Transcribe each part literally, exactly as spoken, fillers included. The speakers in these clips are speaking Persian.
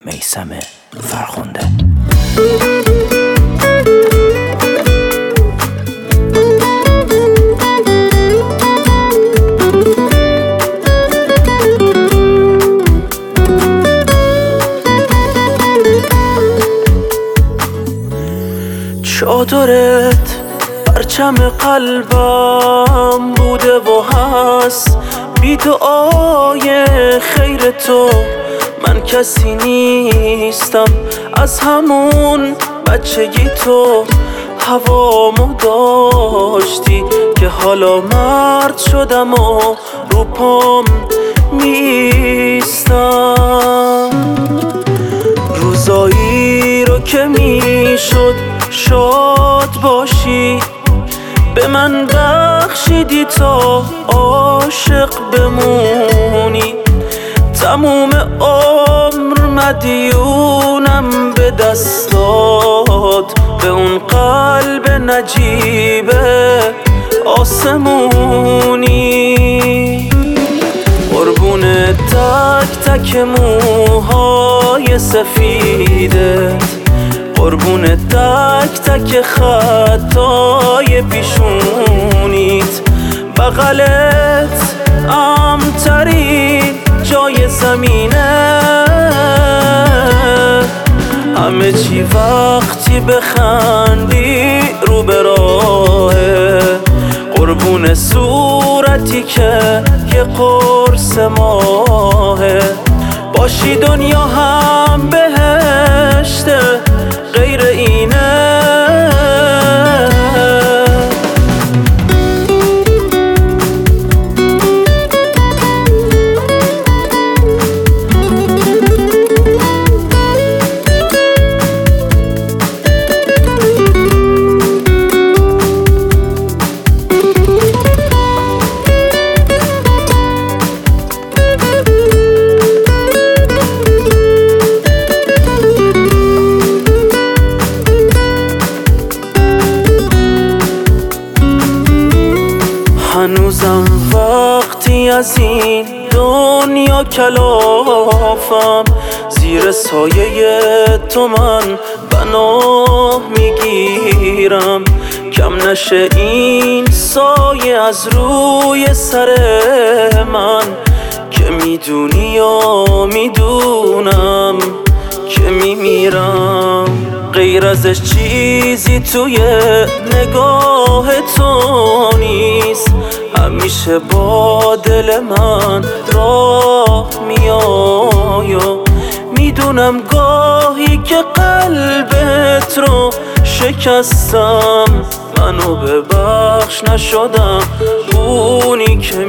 میثم فرخنده. چادرت پرچم قلبم بوده و هست، بی دعای خیر تو من کسی نیستم. از همون بچگی تو هوامو داشتی که حالا مرد شدم و رو پام میستم. روزایی رو که میشد شاد باشی به من بخشیدی تا عاشق بمونی. تموم عمر مدیونم به دستات، به اون قلب نجیب آسمونی. قربون تک تک موهای سفیدت، قربون تک تک خطای پیشونیت. بغلت امترین جای زمینه، همه چی وقتی بخندی رو به راهه. قربون صورتی که یه قرص ماهه، باشی دنیا هم بهشته غیر اینه. هنوزم وقتی از این دنیا کلافم، زیر سایه تو من بنا میگیرم. کم نشه این سایه از روی سر من، که میدونی یا میدونم که میمیرم. غیر ازش چیزی توی نگاه تو نیست، همیشه با دل من راه میای. میدونم گاهی که قلبت رو شکستم، منو ببخش نشدم اونی که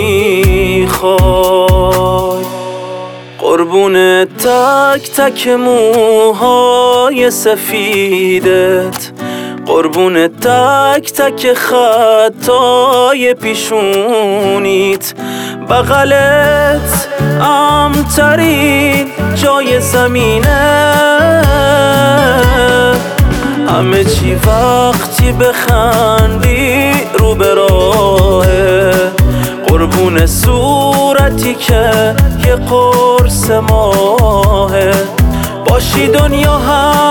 میخوای. قربون تک تک موهای سفیدت، قربون تک تک خطای پیشونیت. بغلت امترین جای زمینه، همه چی وقتی بخندی رو به راهه. قربون صورتی که یه قرص ماهه، باشی دنیا هم